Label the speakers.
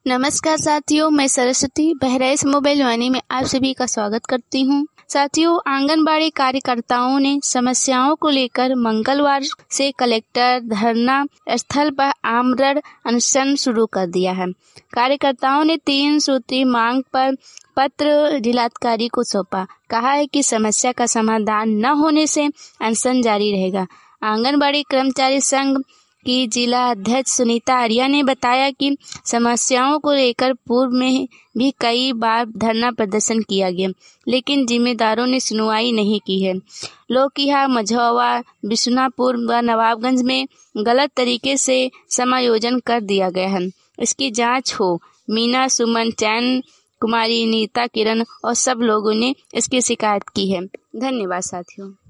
Speaker 1: नमस्कार साथियों, मैं सरस्वती बहराइच मोबाइल वाणी में आप सभी का स्वागत करती हूं। साथियों, आंगनबाड़ी कार्यकर्ताओं ने समस्याओं को लेकर मंगलवार से कलेक्टर धरना स्थल पर आमरण अनशन शुरू कर दिया है। कार्यकर्ताओं ने 3 सूत्री मांग पर पत्र जिलाधिकारी को सौंपा। कहा है कि समस्या का समाधान न होने से अनशन जारी रहेगा। आंगनबाड़ी कर्मचारी संघ की जिला अध्यक्ष सुनीता आर्या ने बताया कि समस्याओं को लेकर पूर्व में भी कई बार धरना प्रदर्शन किया गया, लेकिन जिम्मेदारों ने सुनवाई नहीं की है। लोकिहा, मझौवा, बिशुनापुर व नवाबगंज में गलत तरीके से समायोजन कर दिया गया है। इसकी जांच हो। मीना, सुमन, चैन कुमारी, नीता, किरण और सब लोगों ने इसकी शिकायत की है। धन्यवाद साथियों।